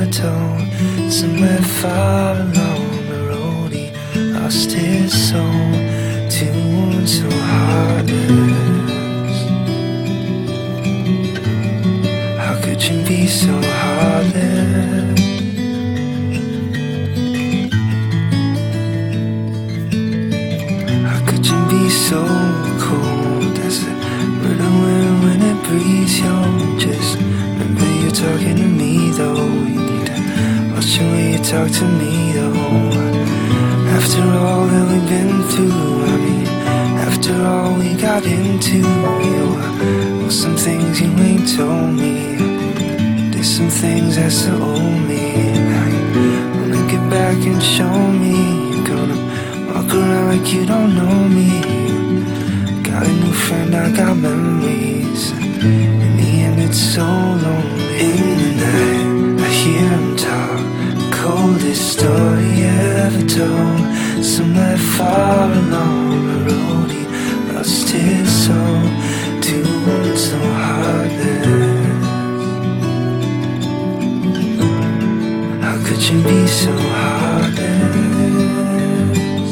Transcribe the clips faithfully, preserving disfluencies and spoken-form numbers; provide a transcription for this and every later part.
told. Somewhere far along the road he lost his soul to wounds so heartless. How could you be so heartless? How could you be so cold as the winter wind when it breathes your just remember you're talking to me though. You need to watch the way you talk to me though. After all that we've been through, I mean, after all we got into, you well, some things you ain't told me. There's some things that still owe me. Now you wanna get back and show me. You're gonna walk around like you don't know me. Got a new friend, I got memories. In the end it's so lonely. In the night I hear him talk, coldest story ever told. Somewhere far along the road he lost his soul to wounds so heartless. How could you be so heartless?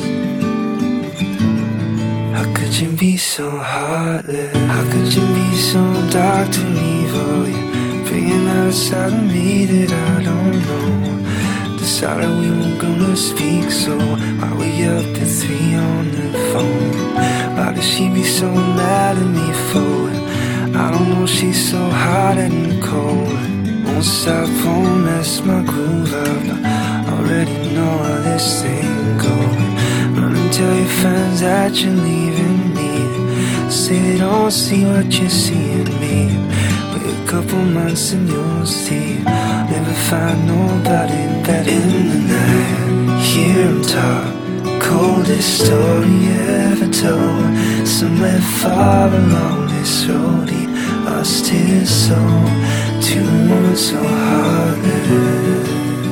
How could you be so heartless? How could you be so dark to evil? You're bringing out a side of me that I don't know. Decided we weren't gonna speak, so why we up at three on the phone? Why does she be so mad at me for it? I don't know, she's so hot and cold. Won't stop, won't mess my groove up. I already know how this thing goes. Run and tell your friends that you're leaving me. Say they don't see what you see in me. Wait a couple months and you'll see. Never find nobody better. In the night, hear him talk, coldest story ever told. Somewhere far along this road he lost his soul to wounds so heartless.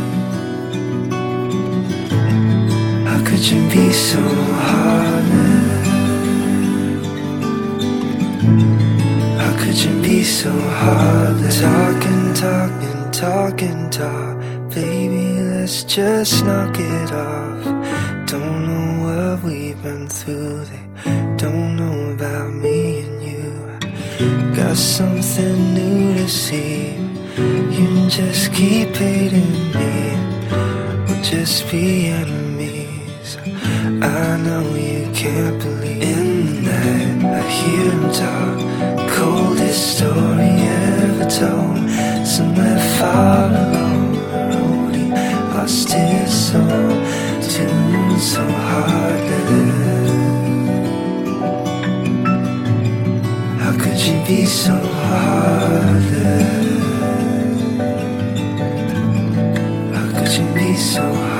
How could you be so heartless? How could you be so heartless? Talking, talking, talking, talk. Baby, let's just knock it off. Don't know what we've been through. They don't know about me and you. Got something new to see. You just keep hating me. We'll just be enemies. I know you can't believe. In the night I hear him talk, coldest story ever told. Somewhere far along the road he lost his soul to wounds so heartless. How could you be so heartless? How could you be so heartless?